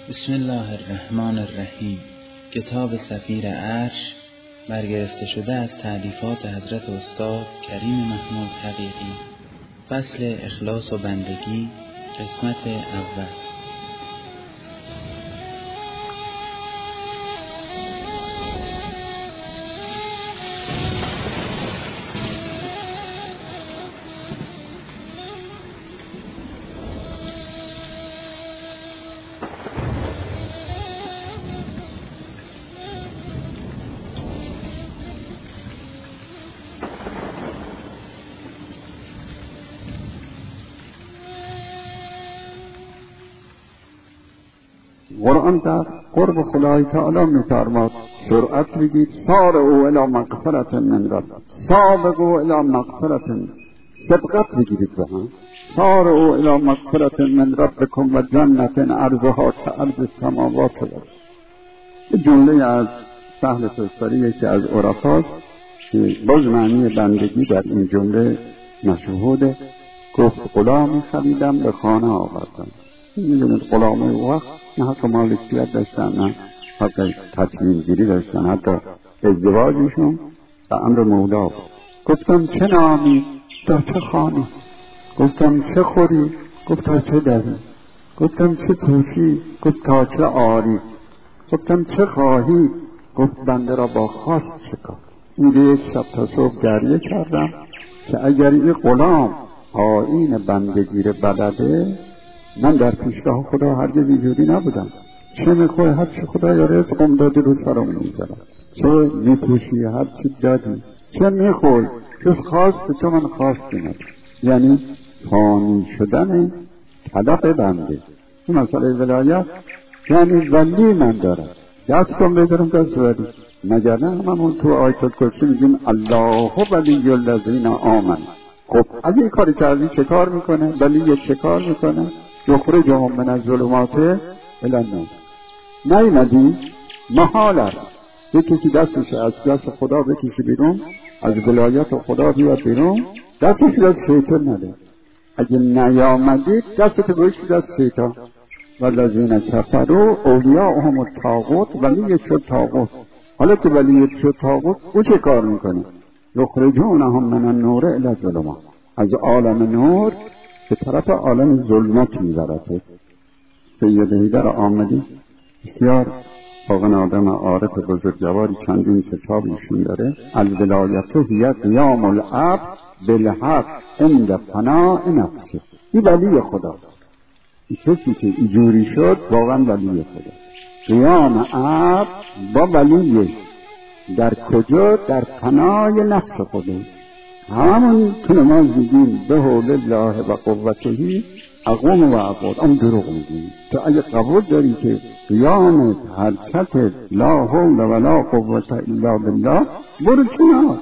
بسم الله الرحمن الرحیم. کتاب صفیر عرش برگرفته شده از تألیفات حضرت استاد کریم محمود حقیقی. فصل اخلاص و بندگی، قسمت اول. قرآن در قرب خدای تعالی می‌فرماد سرعت بگید سارعوا الی مغفرة من رب، سابقوا الی مغفرة، سبقت بگیرید به هم. سارعوا الی مغفرة من ربکم و جنة عرضها کعرض السماوات والارض. این جمله از سهل تستاری که از عرفاست که باز معنی بندگی در این جمله مشهوده. گفت غلامی خریدم به خانه آوردم. میدونید غلامه وقت نه حق مالکیت داشتن، نه حق تصمیم گیری داشتن، حتی ازدواجشون به امر مولا بود. گفتم چه نامی؟ تا چه خانی؟ گفتم چه خوری؟ گفت تا چه دری؟ گفتم چه پوشی؟ گفت تا چه آری؟ گفتم چه خواهی؟ گفت بنده را با خواست شکار. اینجا یک شب تا صبح گریه کردم که اگر این غلام آیین بندگی را بلده، من در پیشگاه خدا هرگز اینجوری نبودم. چه میخوای؟ هر چی خدا یا رزقم دادی رو سرم میذارم. چه میپوشی؟ هر چی دادی. چه میخوای؟ چه خواست چه من خواستی ندارم. یعنی فانی شدن طلب بنده. این مسئله ولایت یعنی ولی من دارم، دستم بذارم دست ولی، مگر نه هممون تو آیت الکرسی میگیم الله ولی الذین آمنوا. خب اگه این کاری کردی چه کار میکنه؟ ولی چه کار میکنه؟ یخرجهم من الظلمات الی النور. نیومدی؟ محال است یکی که دستش از دست خدا بکشه بیرون، از ولایت خدا بیاد بیرون، دستش دست شیطان نده. اگه نیامدید دستت گوشت دست شیطان. والذین کفروا اولیاءهم الطاغوت، ولی شد طاغوت. حالا که ولی شد طاغوت او چه کار میکنه؟ یخرجونهم من النور الی الظلمات، از عالم نور به طرف عالم ظلمت میبرده. سید حیدر آمدی بسیار واقعا آدم عارف بزرگواری، چندین کتاب ایشون داره. الولایت هی قیام العبد بالحق عند فناء نفسه. این ولی خدا، این کسی که اینجوری شد واقعا ولی خدا. قیام عبد با ولیش در کجا؟ در فنای نفس خدا. همون که نماز میگیم به حول الله و قوته اقوم و اقعد، اون دروغ میگیم. تو اگه قبول داری که قیام حرکت لا حول ولا قوة الا بالله، برو کنار.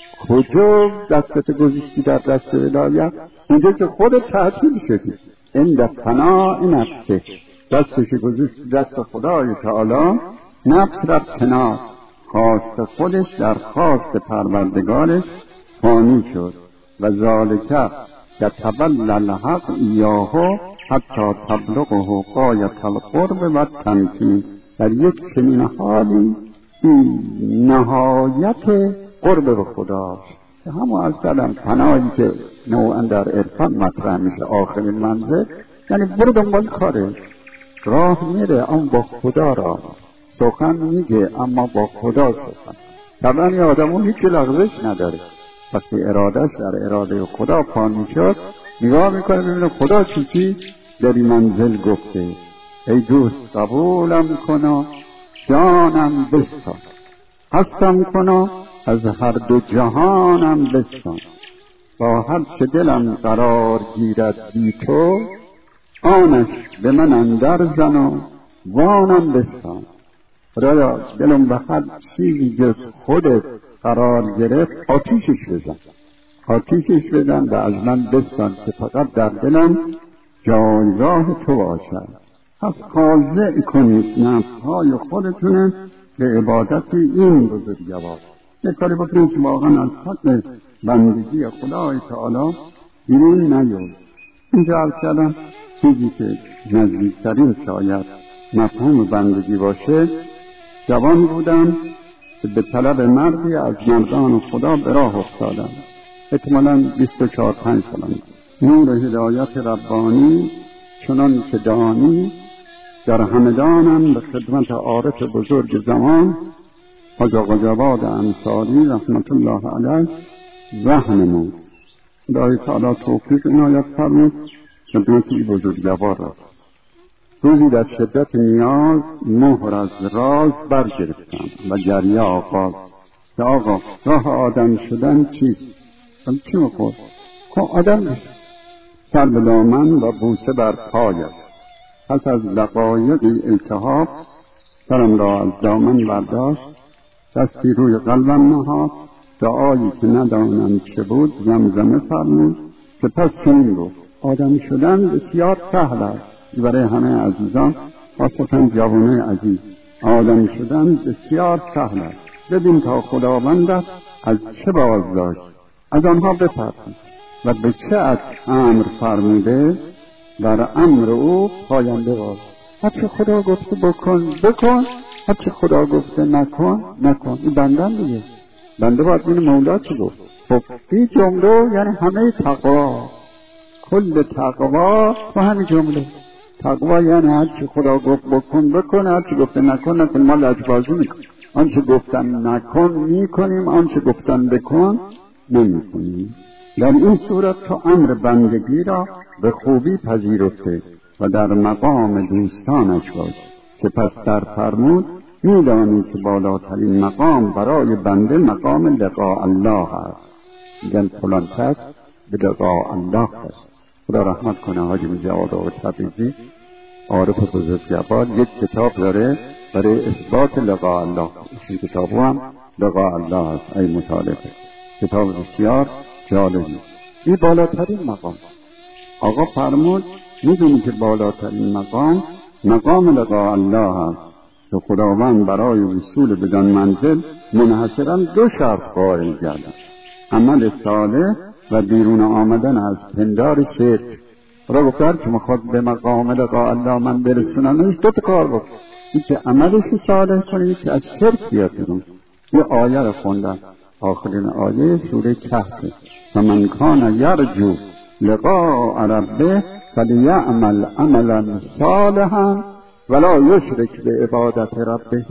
کجا دستت گذاشتی در دست ولایت؟ اونجا که خودت تعطیل شدی. عند فناء نفسه، دستش گذاشتی دست خدای تعالی، نفس رفت کنار، خواست خودش در خواست پروردگارش فانی شد. و ذالک یتولی الحق ایاه حتی تبلغه غایة القرب و التمکین. در یک چنین حالی این نهایت قرب به خداست. همون از کلم پناهی که نوعا در عرفان مطرح میشه، آخرین منزل، یعنی برو دنبال کاره. راه میره اما با خدا راه، سخن میگه اما با خدا سخن. طبعا این آدمون هیچ لغزش نداره. وقتی ارادش در اراده خدا فانی شد، نگاه میکنه ببینه خدا چی در این منزل گفته. ای دوست قبولم کنا، جانم بستان، هستم کنا از هر دو جهانم بستان. با هر چه دلم قرار گیرد بی تو، آنش به من اندر زن و وانم بستان. خدایا دلم به هر چیزی جز خودت قرار گرفت آتیشش بزن، آتیشش بزن و از من بستان که فقط در دلم جایگاه تو باشد. پس خاضع کنید نفسهای خودتون به عبادت این بزرگوار. یک کاری بکنید که واقعا از حق بندگی خدای تعالی بیرون نیاد. اینجا عرض کردم چیزی که نزدیکترین شاید مفهوم بندگی باشه، جوان بودم که به طلب مردی از مردان خدا به راه افتادم. احتمالاً 24-25 سالم. نور هدایت ربانی چنان که دانی، در همدانم به خدمت عارف بزرگ زمان حاج آقا جواد انصاری رحمت الله علیه رهنمود. خدای تعالی توفیق عنایت فرمود خدمت بزرگوار را. روزی در شدت نیاز مهر از راز برگرفتم و گریه آغاز که آقا راه آدم شدن چیست؟ چی میخورد؟ که آدم بشه، سر به دامن و بوسه بر پایت. پس از دقایقی التهاب سرم را از دامن برداشت، دستی روی قلبم نهاد، دعایی که ندانم چه بود زمزمه فرمود که پس چنین گفت: آدم شدن بسیار سهل است. برای همه عزیزان، خاصتا جوانای عزیز، آدم شدن بسیار سهل است. ببین تا خداوندت از چه باز داشت، از آنها بپرسید و به چه از امر فرموده، در امر او پاینده باش. هرچه خدا گفته بکن بکن، هرچه خدا گفته نکن نکن. این بندن دیگه، بنده باید این مولا چی گفت. خب این جمله یعنی همه تقوا، کل تقوا و همین جمله. تقوا یعنی هرچه خدا گفت بکن بکن، هرچه گفته نکن نکن. ما لجبازی میکنیم، آنچه گفتن نکن میکنیم، آنچه گفتن بکن نمیکنیم. در این صورت تو امر بندگی را به خوبی پذیرفته و در مقام دوستانش باش که پس در فرمود میدانی که بالاترین مقام برای بنده مقام لقاء الله است. میگن فلان کس به لقاء الله است. خدا رحمت کنه حاجی جواد آقا تبریزی عارف بزرگوار یک کتاب داره برای اثبات لقاء الله. این کتاب هم لقاء الله است. ای مطالعه کتاب بسیار جالبی. این بالاترین مقام. آقا فرمود میدونی که بالاترین مقام لقاء الله است که خداوند برای وصول بدان منزل منحصراً 2 شرط قائل گردد: عمل صالح و بیرون آمدن از پندار شرک. خدا گفت که میخواد به مقام لقاء الله من برسونمش 2 کار بکن: این که عملش صالح کنی، که از شرک بیاد بیرون. یه آیه رو خوندم، آخرین آیه سوره کهف: فمن کان یرجو لقاء ربه فلیعمل عملا صالحا ولا یشرک بعبادت ربه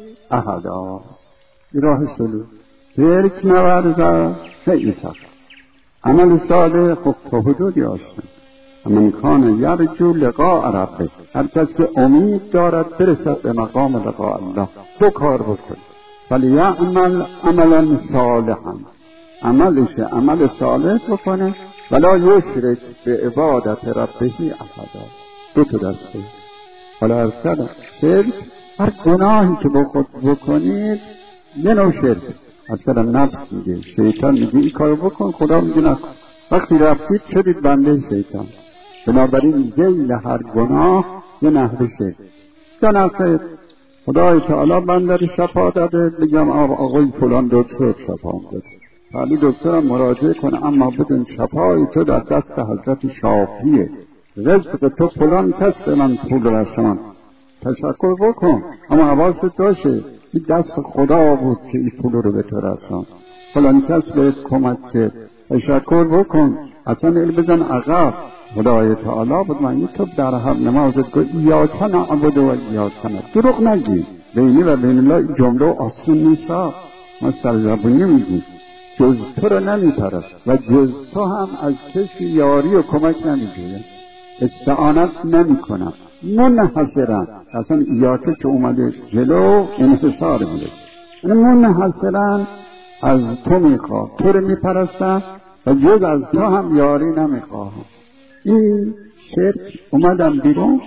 احدا. این راه سلوک، شرک نورزد، خیلی سخت. عمل صالح خب تا حدودی هستن. من کان یرجو لقاء ربه، هر کس که امید دارد برسد به مقام لقاء الله 2 کار بکن: فلیعمل عملا صالحا، عملش عمل صالح بکنه، ولا یشرک به عبادت ربه احدا. 2 تا دسته. حالا ارسل شرک، هر گناهی که با خود بکنید یه نوع شرک. ارسل نفس میگه، شیطان میگه این کارو بکن، خدا میگه نکن. وقتی رفتید شدید بنده شیطان. بنابراین ذیل هر گناه یه نحوه شرک. جنازه خدای تعالی بنده رو شفا داده، بگم آقای فلان دکتر شفا داده، ولی دکترم مراجعه کنه، اما بدون شفای تو در دست حضرت شافیه، رزق تو فلان کس به من پول رسان، تشکر بکن، اما حواست باشه این دست خدا بود که این پول رو به تو رسان. فلان کس بهت کمک کرد، تشکر بکن، اصلا ایل بزن عقب. خدای تعالی بود من تو در هر نمازت گو ایاک نعبد و ایاک نستعین. دروغ نگی، بینی و بین الله این جمله آسون نیست. ما سرزبونی میگیم جز تو رو نمیپرست و جز تو هم از کسی یاری و کمک نمیگیرم، استعانت نمیکنم. منحصرا اصلا ایاکه که اومده جلو انحصار میده، منحصرا از تو میخواه، تو رو میپرستم و جز از تو هم یاری نمیخواهم. این شرک اومدم بیرون،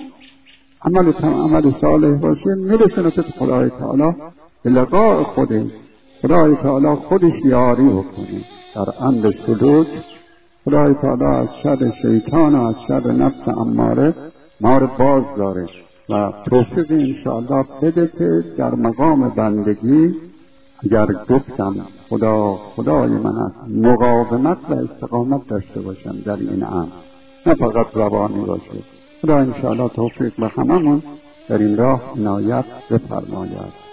عمل صالح باشه میرسونه تو خدای تعالی به لقاء خودش. خدای تعالی خودش یاری بکنه در امر سلوک. خدای تعالی از شر شیطان و از شر نفس اماره ما رو باز داره و توفیق انشاءالله بده که در مقام بندگی اگر گفتم خدای من است، مقاومت و استقامت داشته باشم در این امر، نه فقط روانی باشه. خدا انشاءالله توفیق به هممون در این راه عنایت بفرماید.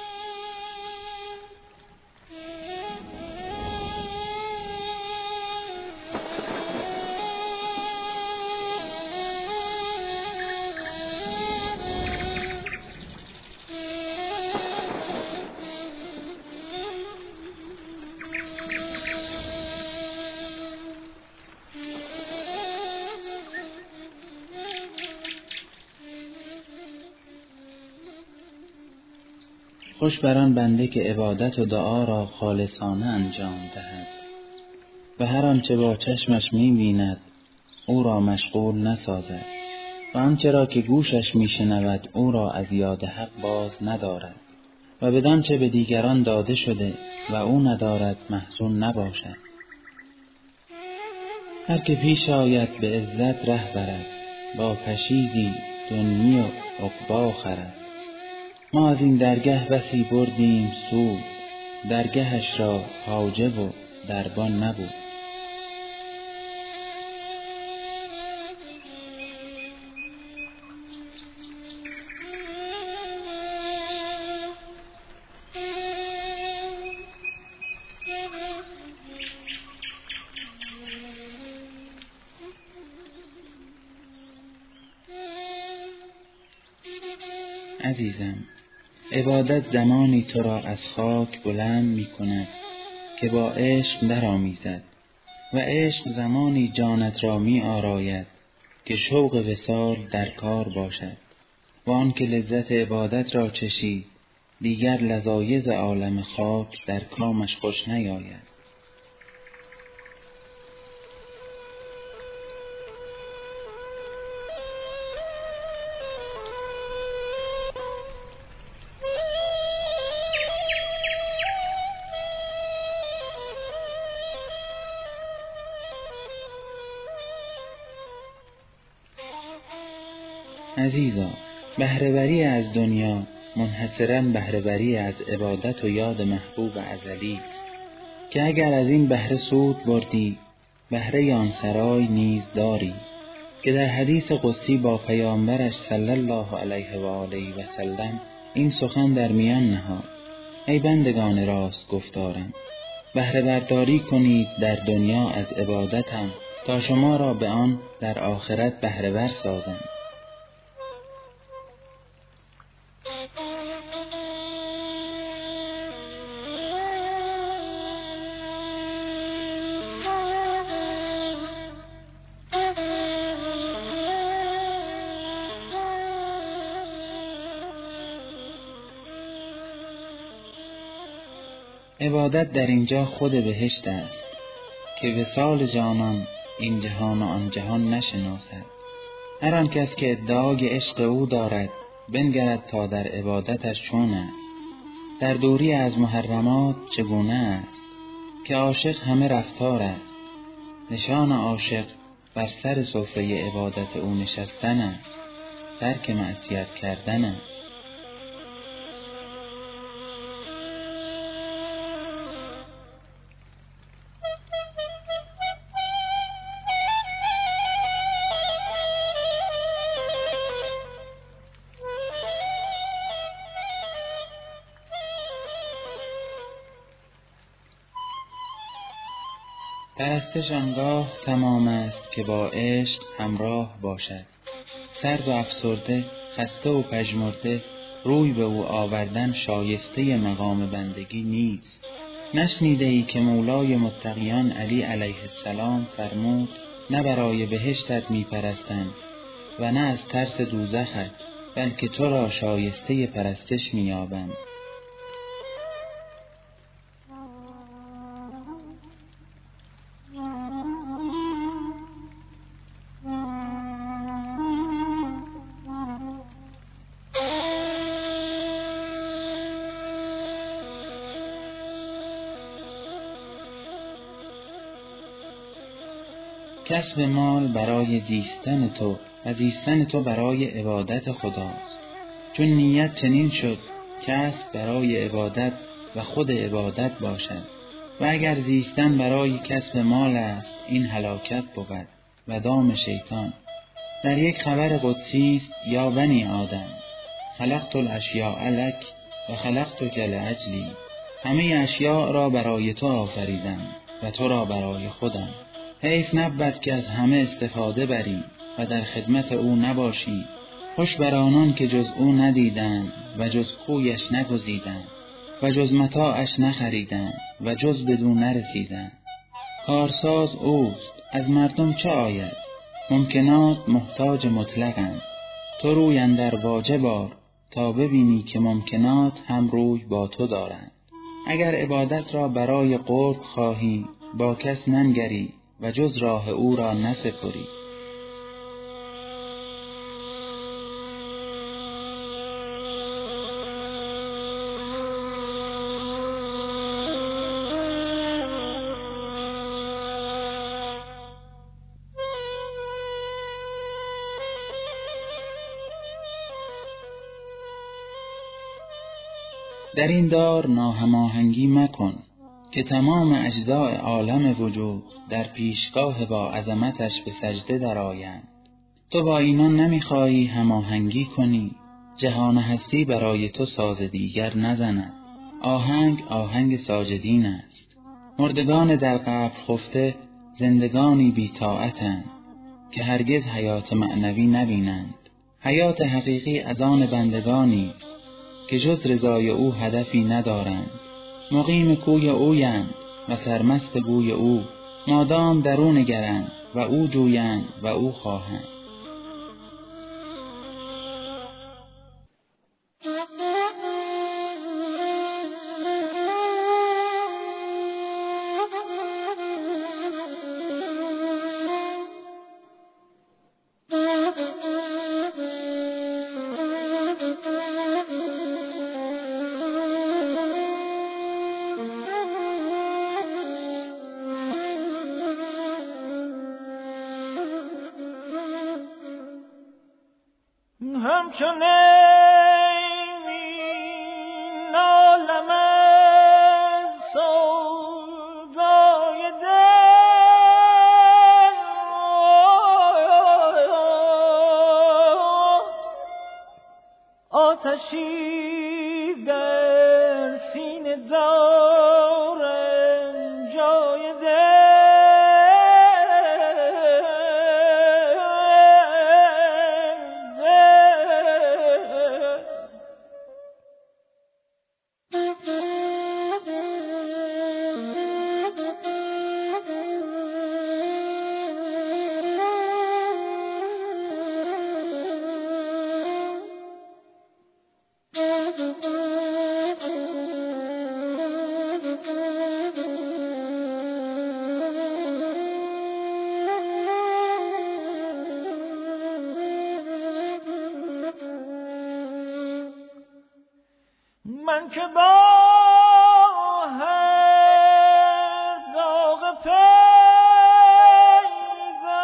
خوش بر آن بنده که عبادت و دعا را خالصانه انجام دهد و هر آنچه با چشمش می بیند او را مشغول نسازد و آنچه را که گوشش می شنود او را از یاد حق باز ندارد و بدانچه به دیگران داده شده و او ندارد محزون نباشد. هر که پیش آید به عزت ره برد، با پشیزی دنیی و عقبی خرد. ما از این درگه بسی بردیم سود، درگهش را حاجب و دربان نبود. عزیزم، عبادت زمانی تو را از خاک بلند می کند که با عشق درآمیزد و عشق زمانی جانت را می آراید که شوق وصال در کار باشد و آن که لذت عبادت را چشید دیگر لذایذ عالم خاک در کامش خوش نیاید. عزیزا، بهره‌وری از دنیا منحصراً بهره‌وری از عبادت و یاد محبوب ازلی است که اگر از این بهره سود بردی بهره آن سرای نیز داری که در حدیث قدسی با پیامبرش صلی الله علیه و آله و سلم این سخن در میان نهاد: ای بندگان راست گفتارم، بهره برداری کنید در دنیا از عبادتم تا شما را به آن در آخرت بهره ور سازم. عبادت در اینجا خود بهشت است که وصال جانان این جهان و آن جهان نشناسد. هر آن کس که ادعای عشق او دارد بنگرد تا در عبادتش چون است، در دوری از محرمات چگونه است که عاشق همه رفتار است. نشان عاشق بر سر سفره عبادت او نشستن است، ترک معصیت کردن است. پرستش آنگاه تمام است که با عشق همراه باشد. سرد و افسرده، خسته و پژمرده روی به او آوردن شایسته مقام بندگی نیست. نشنیده ای که مولای متقیان علی علیه السلام فرمود: نه برای بهشتت می پرستند و نه از ترس دوزخت، بلکه تو را شایسته پرستش می یابند. کسب مال برای زیستن تو و زیستن تو برای عبادت خداست. چون نیت چنین شد کسب برای عبادت و خود عبادت باشد و اگر زیستن برای کسب مال است این هلاکت بود و دام شیطان. در یک خبر قدسی است: یا بنی آدم خلقت الاشیاء لک و خلقتک لاجلی. همه اشیاء را برای تو آفریدم و تو را برای خودم. حیف نبود که از همه استفاده بری و در خدمت او نباشی. خوش بر آنان که جز او ندیدند و جز کویش نگزیدند و جز متاعش نخریدند و جز بدو نرسیدند. کارساز اوست، از مردم چه آید؟ ممکنات محتاج مطلقند. تو روی اندر واجب آر تا ببینی که ممکنات هم روی با تو دارند. اگر عبادت را برای قرب خواهی با کس ننگری و جز راه او را نسپری. در این دار ناهماهنگی مکن که تمام اجزاء عالم وجود در پیشگاه با عظمتش به سجده درآیند. تو با ایمان نمیخواهی هماهنگی کنی، جهان هستی برای تو ساز دیگر نزند. آهنگ آهنگ ساجدین است. مردگان در قبر خفته زندگانی بی طاعتند که هرگز حیات معنوی نبینند. حیات حقیقی از آن بندگانی که جز رضای او هدفی ندارند. مقیم کوی اویند و سرمست بوی او، مادام در او نگرند و او جویند و او خواهند. همچون این عالم از سودای دل، آتشی در سینه دارم جای دل. من که با هر داغ پیدا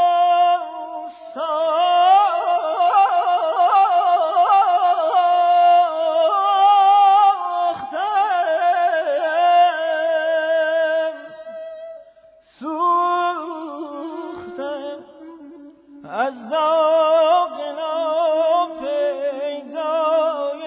سوختم از داغ ناپیدای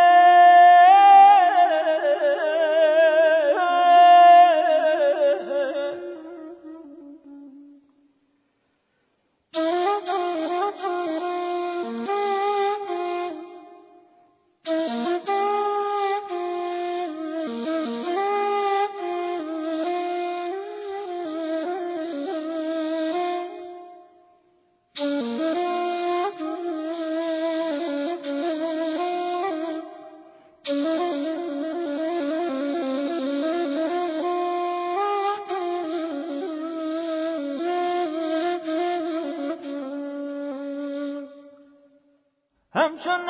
همچون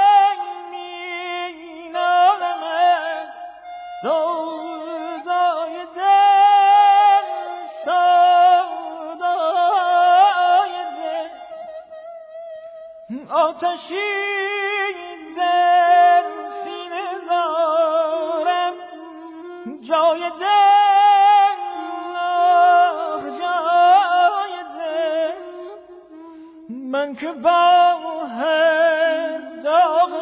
این عالم سودای دل، سودای دل، آتشی در سینه دارم جای دل، جای دل. من که با هر داغ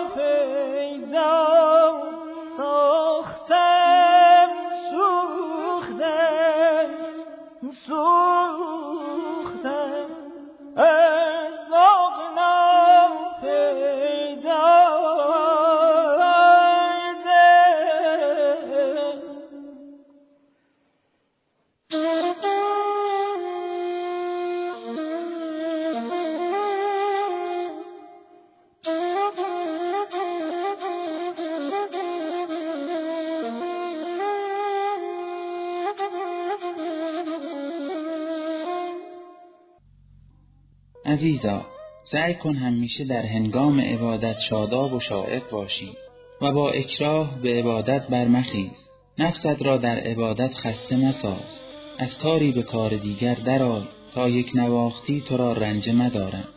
عزیزا، سعی کن همیشه در هنگام عبادت شاداب و شائق باشی و با اکراه به عبادت برمخیز. نفست را در عبادت خسته مساز. از کاری به کار دیگر درآی تا یک نواختی تو را رنجه مدارند.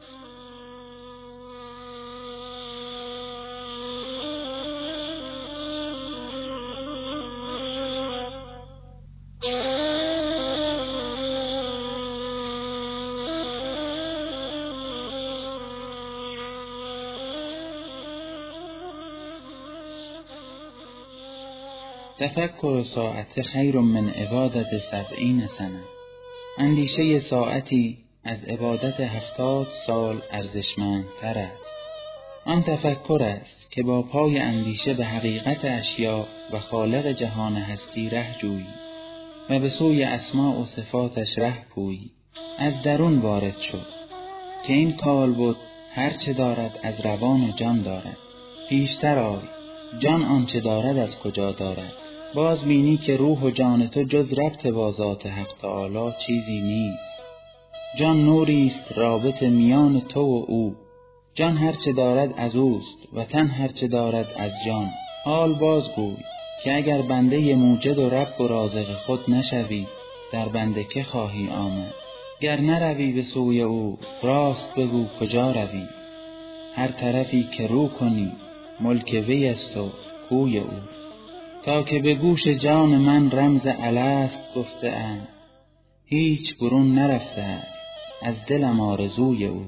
تفکر ساعت خیر من عبادت 70 سنه. اندیشه ساعتی از عبادت 70 سال ارزشمندتر است. آن تفکر است که با پای اندیشه به حقیقت اشیاء و خالق جهان هستی ره جویی و به سوی اسماء و صفاتش ره پویی. از درون وارد شد که این کالبد هر چه دارد از روان و جان دارد. پیشتر آی، جان آنچه دارد از کجا دارد؟ باز بینی که روح و جان تو جز ربط با ذات حق تعالی چیزی نیست. جان نوری است رابط میان تو و او. جان هر چه دارد از اوست و تن هر چه دارد از جان. حال بازگوی که اگر بنده موجد و رب و رازق خود نشوی، در بنده که خواهی آمد؟ گر نروی به سوی او، راست بگو کجا روی؟ هر طرفی که رو کنی، ملک وی است و کوی او. تا که به گوش جان من رمز الست گفته اند، هیچ برون نرفته است از دلم آرزوی او.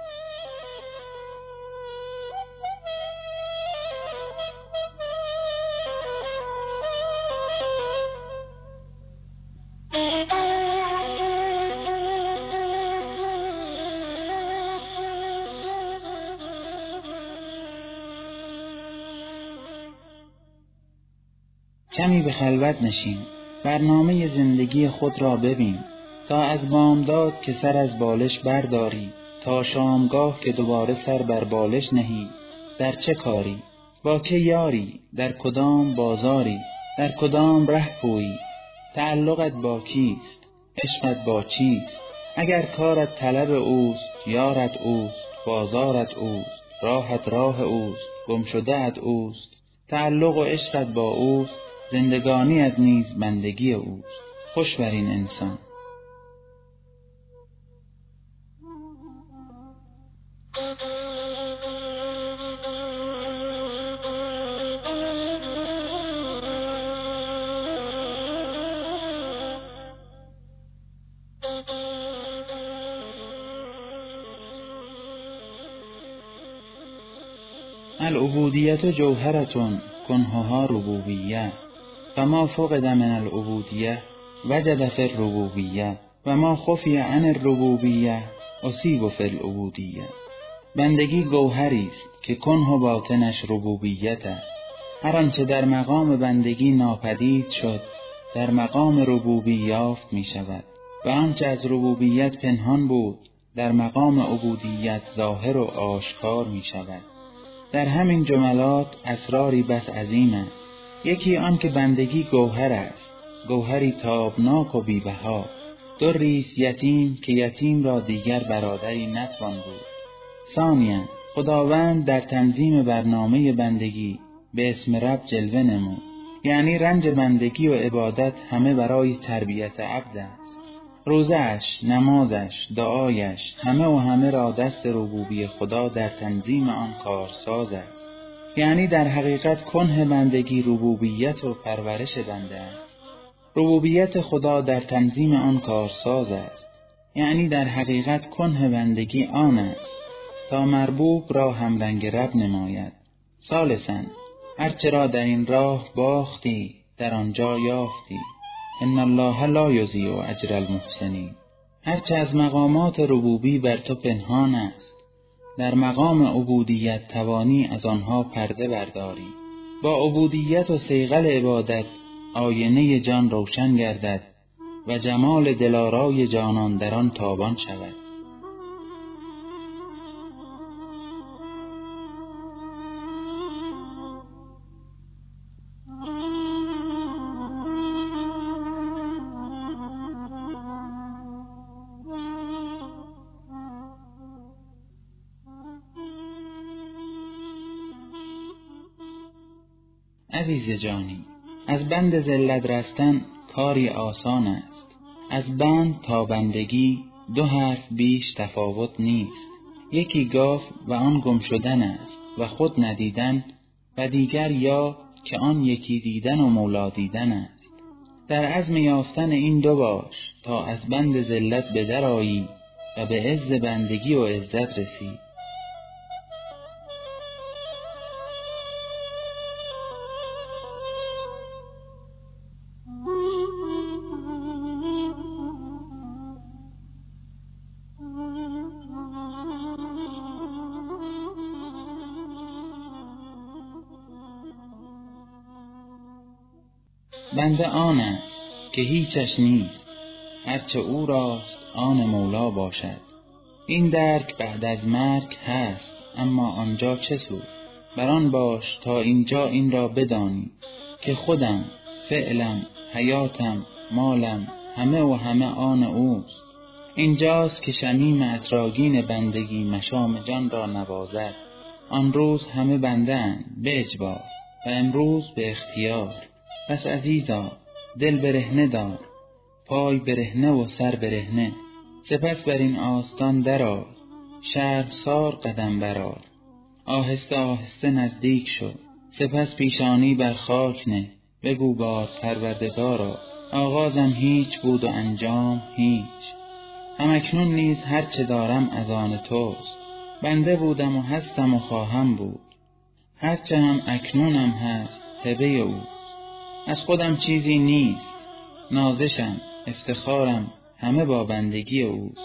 کمی به خلوت نشین، برنامه زندگی خود را ببین. تا از بامداد که سر از بالش برداری، تا شامگاه که دوباره سر بر بالش نهی. در چه کاری؟ با که یاری؟ در کدام بازاری؟ در کدام ره پویی؟ تعلقت با کیست؟ عشقت با چیست؟ اگر کارت طلب اوست، یارت اوست، بازارت اوست، راحت راه اوست، گمشده‌ات اوست، تعلق و عشقت با اوست، زندگانیت نیز بندگی اوست. خوش بر این انسان. العبودیت جوهرتون کنهها ربوبیه، فما فقد من العبودیه وجد فی الربوبیه و ما خفی عن الربوبیه اصیب فی العبودیه. بندگی گوهری است که کنه و باطنش ربوبیت است. هر آنچه در مقام بندگی ناپدید شد، در مقام ربوبی یافت می شود و آنچه از ربوبیت پنهان بود، در مقام عبودیت ظاهر و آشکار می شود. در همین جملات اسراری بس عظیم است. یکی آن که بندگی گوهر است، گوهری تابناک و بی‌بها. دری است یتیم که یتیم را دیگر برادری نتوان بود. ثانیاً خداوند در تنظیم برنامه بندگی به اسم رب جلوه نمود. یعنی رنج بندگی و عبادت همه برای تربیت عبد است. روزه‌اش، نمازش، دعایش، همه را دست ربوبی خدا در تنظیم آن کارساز است. یعنی در حقیقت کنه بندگی ربوبیت و پرورش بنده است. ربوبیت خدا در تنظیم آن کارساز است. یعنی در حقیقت کنه بندگی آن است تا مربوب را همرنگ رب نماید. ثالثاً هرچه را در این راه باختی، در آنجا یافتی. ان الله لا یضیع اجر المحسنین. هرچه از مقامات ربوبی بر تو پنهان است، در مقام عبودیت توانی از آنها پرده برداری. با عبودیت و صیقل عبادت آینه جان روشن گردد و جمال دلارای جانان در آن تابان شود. عزیز جانی، از بند ذلت رستن کاری آسان است. از بند تا بندگی 2 حرف بیش تفاوت نیست. یکی گاو و آن گم شدن است و خود ندیدن، و دیگر یا که آن یکی دیدن و مولا دیدن است. در عزم یافتن این 2 باش تا از بند ذلت بدر آیی و به عز بندگی و عزت رسی. بنده آن است که هیچش نیست، هرچه او راست آن مولا باشد. این درک بعد از مرگ هست، اما آنجا چه سود؟ بران باش تا اینجا این را بدانی که خودم، فعلم، حیاتم، مالم، همه و همه آن اوست. اینجاست که شمیم عطرآگین بندگی مشام جان را نوازد. آن روز همه بنده اند به اجبار و امروز به اختیار. پس عزیزا دل برهنه دار، پای برهنه و سر برهنه. سپس بر این آستان درآی، شرمسار قدم برآر. آهسته آهسته نزدیک شو، سپس پیشانی بر خاک نه. بگو بار پروردگارا، آغازم هیچ بود و انجام هیچ. همکنون نیز هر چه دارم از آن توست. بنده بودم و هستم و خواهم بود، هرچه هم اکنونم هست هبه اوست. از خودم چیزی نیست، نازشم، افتخارم همه با بندگی اوست.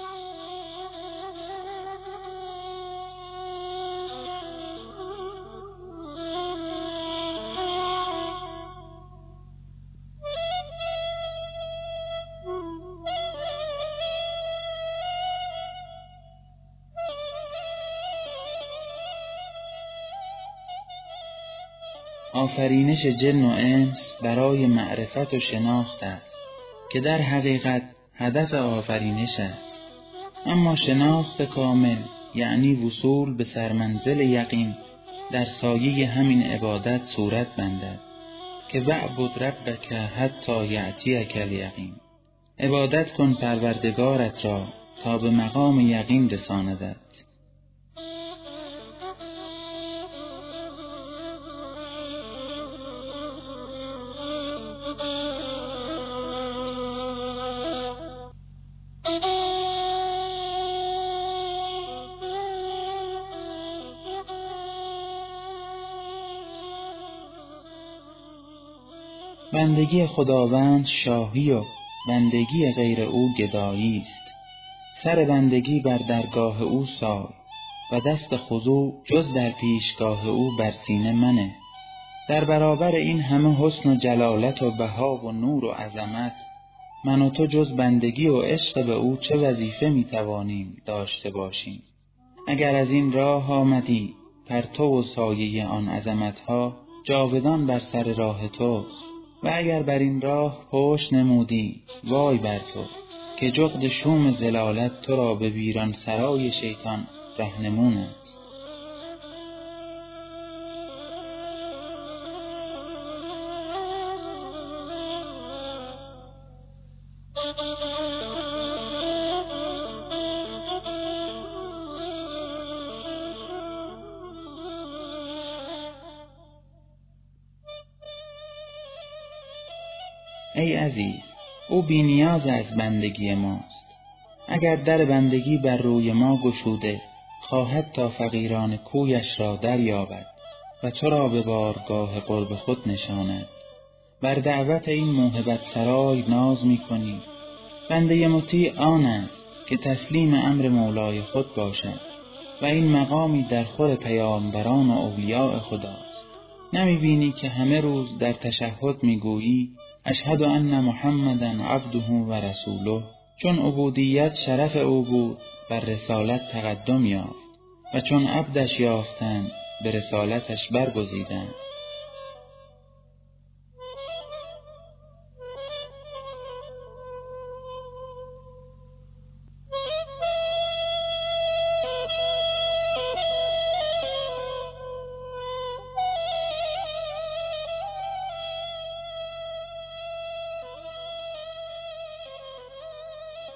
آفرینش جن و انس برای معرفت و شناخت است که در حقیقت هدف آفرینش است. اما شناخت کامل یعنی وصول به سرمنزل یقین در سایه همین عبادت صورت بندد که وعبد ربک حتی یأتیک الیقین. عبادت کن پروردگارت را تا به مقام یقین رساندت. بندگی خداوند شاهی و بندگی غیر او گدایی است. سر بندگی بر درگاه او سای و دست خضوع جز در پیشگاه او بر سینه منه. در برابر این همه حسن و جلالت و بها و نور و عظمت، من و تو جز بندگی و عشق به او چه وظیفه میتوانیم داشته باشیم؟ اگر از این راه آمدی، پرتو و سایه آن عظمتها جاودان بر سر راه توست. و اگر بر این راه پشت نمودی، وای بر تو که جغد شوم ضلالت تو را به ویران سرای شیطان رهنمون است. ای عزیز، او بی نیاز از بندگی ماست. اگر در بندگی بر روی ما گشوده، خواهد تا فقیران کویش را دریابد و تو را به بارگاه قرب خود نشاند. بر دعوت این موهبت سرای ناز می کنی. بنده مطیع آن است که تسلیم امر مولای خود باشد و این مقامی در خور پیامبران و اولیاء خداست. نمی بینی که همه روز در تشهد می گویی اشهد ان محمدًا عبده و رسوله؟ چون عبودیت شرف او بود بر رسالت تقدم یافت و چون عبدش یافتند به رسالتش برگزیدند.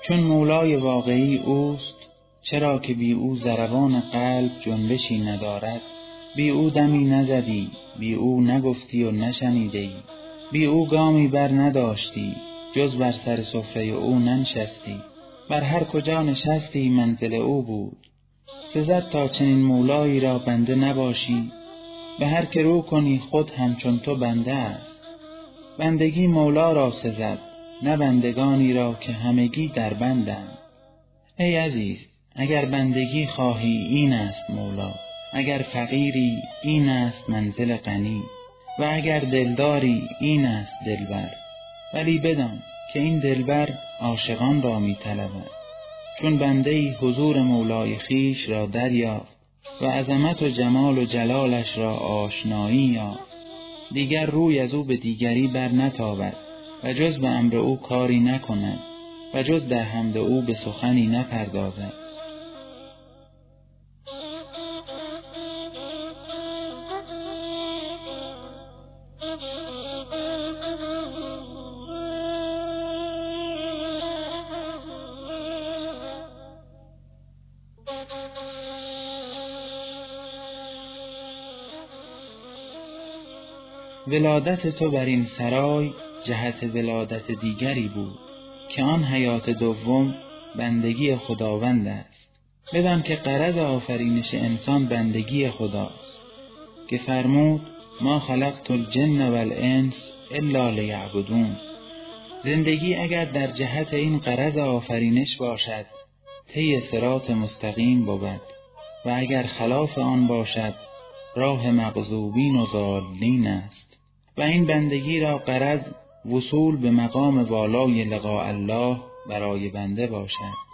چون مولای واقعی اوست، چرا که بی او ضربان قلب جنبشی ندارد؟ بی او دمی نزدی، بی او نگفتی و نشنیدی، بی او گامی بر نداشتی، جز بر سر سفره او ننشستی. بر هر کجا نشستی منزل او بود. سزد تا چنین مولایی را بنده نباشی، به هر که رو کنی خود همچون تو بنده است. بندگی مولا را سزد، نه بندگانی را که همگی در بندند. ای عزیز، اگر بندگی خواهی این است مولا، اگر فقیری این است منزل غنی، و اگر دلداری این است دلبر. ولی بدان که این دلبر عاشقان را می طلبد. چون بنده‌ای حضور مولای خیش را دریافت و عظمت و جمال و جلالش را آشنایی یافت، دیگر روی از او به دیگری بر نتابد و جز به امر او کاری نکند و جز در حمد او به سخنی نپردازد. ولادت تو بر این سرای جهت ولادت دیگری بود که آن حیات دوم بندگی خداوند است. بدان که غرض آفرینش انسان بندگی خداست که فرمود ما خلقت الجن والانس الا لیعبدون. زندگی اگر در جهت این غرض آفرینش باشد طی صراط مستقیم بود و اگر خلاف آن باشد راه مغضوبین و ضالین است. و این بندگی را غرض وصول به مقام والای لقاء الله برای بنده باشد.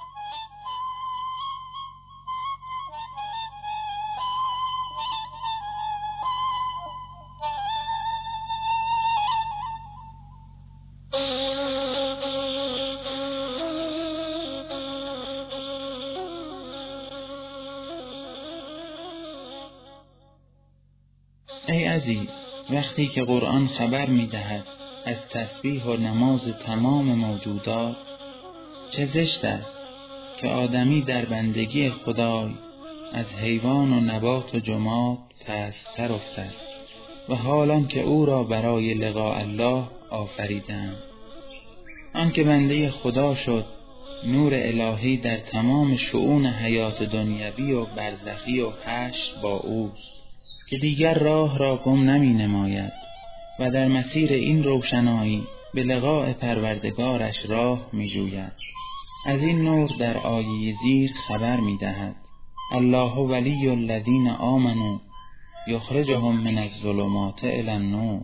ای عزیز، وقتی که قرآن خبر می دهد از تسبیح و نماز تمام موجودات، چه زشت است که آدمی در بندگی خدای از حیوان و نبات و جماد پست‌تر افتد و حالان که او را برای لقاء الله آفریدند. آن که بنده خدا شد نور الهی در تمام شؤون حیات دنیوی و برزخی و حشر با اوست که دیگر راه را گم نمی نماید و در مسیر این روشنایی به لقاء پروردگارش راه می جوید. از این نور در آیه زیر خبر می دهد الله ولی الذین آمنوا یخرجهم من الظلمات الی النور.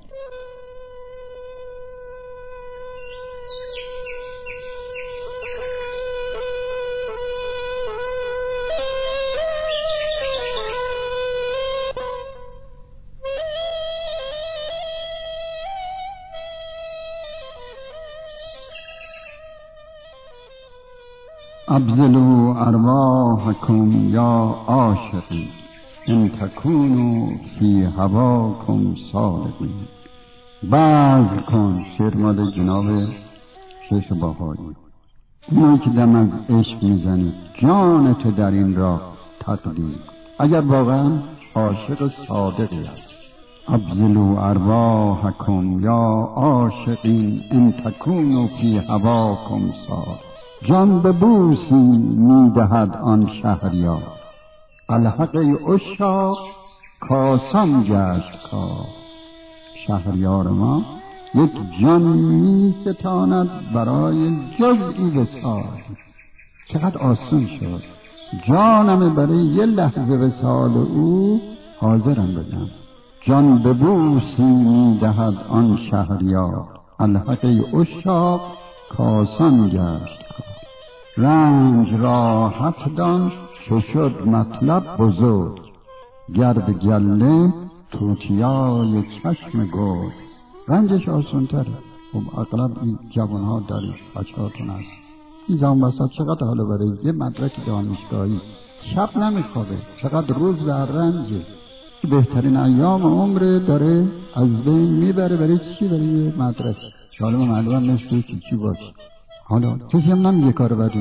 ابذلوا ارواحکم یا عاشقین ان تکونوا فی هواکم صادقین. بذل کن، شعر مال جناب شیخ بهایی. اونایی که دم از عشق میزنی جان تو در این راه تقدیم اگر واقعا عاشق صادقی است. ابذلوا ارواحکم یا عاشقین ان تکونوا فی هواکم صادقین. جان به بوسی میدهد آن شهریار، الحق عشاق کاسان گشت کار. شهریار ما یک جان میستاند برای جزئی وصال. چقدر آسان شد، جانم برای یه لحظه وصال او حاضرم بدم. جان به بوسی میدهد آن شهریار، الحق عشاق کاسان گشت. رنج راحت دان چو شد مطلب بزرگ، گرد گله توتیای چشم گرگ. رنجش آسان تره. خب اغلب این جوان ها در بچه‌هاتون هست این زمان بسات چقدر حالا برای یه مدرک دانشگاهی شب نمیخوابه، چقدر روز در رنجه. بهترین ایام عمره داره از بین میبره. برای چی؟ برای یه مدرک. حالا معلومه مثل چی باشه. حالا کسی هم نمیگه کار بدی